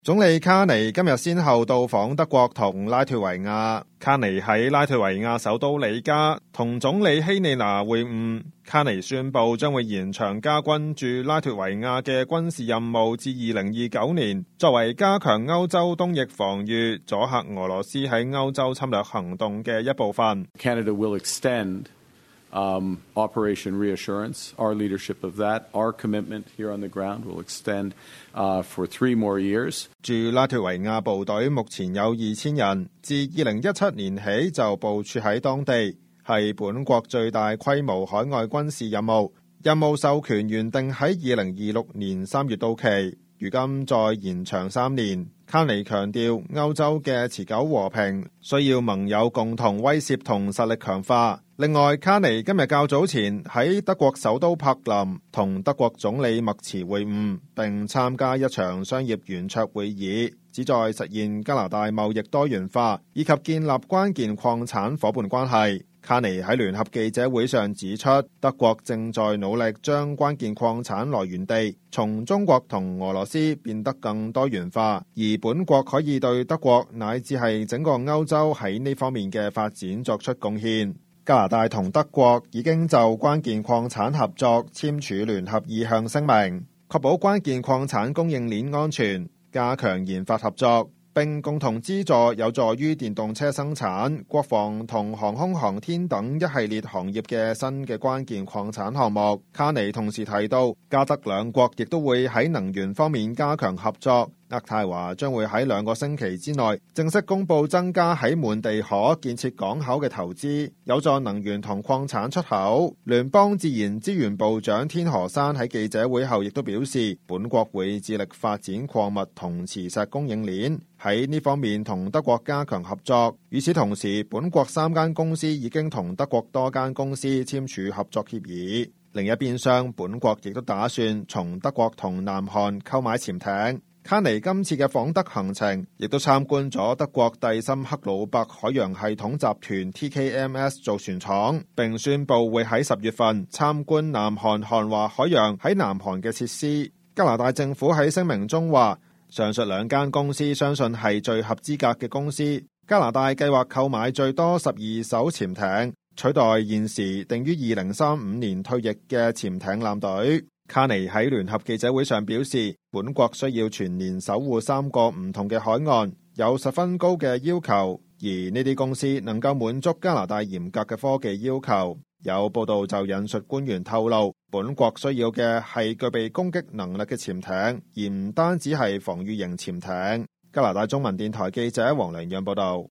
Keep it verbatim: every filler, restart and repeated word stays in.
總理卡尼今日先後到訪德國同拉脫維亞。卡尼喺拉脫維亞首都里加同總理希利拿會晤。卡尼宣布將會延長加軍駐拉脫維亞嘅軍事任務至二零二九年，作為加強歐洲東翼防禦、阻嚇俄羅斯喺歐洲侵略行動嘅一部分。 Canada will extend Um, Operation Reassurance, our leadership of that, our commitment here on the ground will extend uh, for three more years. 駐拉脫維亞部隊目前有二千人，自二零一七年起就部署喺當地，係本國最大規模海外軍事任務。任務授權原定喺二零二六年三月到期，如今再延長三年。卡尼強調，歐洲嘅持久和平需要盟友共同威懾同實力強化。另外，卡尼今日較早前喺德國首都柏林同德國總理默茨會晤，並參加一場商業圓桌會議，旨在實現加拿大貿易多元化以及建立關鍵礦產夥伴關係。卡尼喺聯合記者會上指出，德國正在努力將關鍵礦產來源地從中國同俄羅斯變得更多元化，而本國可以對德國乃至係整個歐洲喺呢方面嘅發展作出貢獻。加拿大同德國已經就關鍵礦產合作簽署聯合意向聲明，確保關鍵礦產供應鏈安全，加強研發合作，並共同資助有助於電動車生產、國防同航空航天等一系列行業嘅新嘅關鍵礦產項目。卡尼同時提到，加德兩國亦都會喺能源方面加強合作。渥太華將會喺兩個星期之內正式公布增加喺滿地可建設港口嘅投資，有助能源同礦產出口。聯邦自然資源部長天河山喺記者會後亦都表示，本國會致力發展礦物同磁石供應鏈，喺呢方面同德國加強合作。與此同時，本國三間公司已經同德國多間公司簽署合作協議。另一邊廂，本國亦都打算從德國同南韓購買潛艇。卡尼今次嘅訪德行程，亦都參觀咗德國蒂森克魯伯海洋系統集團 T K M S 造船廠，並宣布會喺十月份參觀南韓韓華海洋喺南韓嘅設施。加拿大政府喺聲明中話，上述兩間公司相信係最合資格嘅公司。加拿大計劃購買最多十二艘潛艇，取代現時定於二零三五年退役嘅潛艇艦隊。卡尼喺聯合記者會上表示，本國需要全年守護三個唔同嘅海岸，有十分高嘅要求，而呢啲公司能夠滿足加拿大嚴格嘅科技要求。有報道就引述官員透露，本國需要嘅係具備攻擊能力嘅潛艇，而唔單止係防禦型潛艇。加拿大中文電台記者黃良陽報道。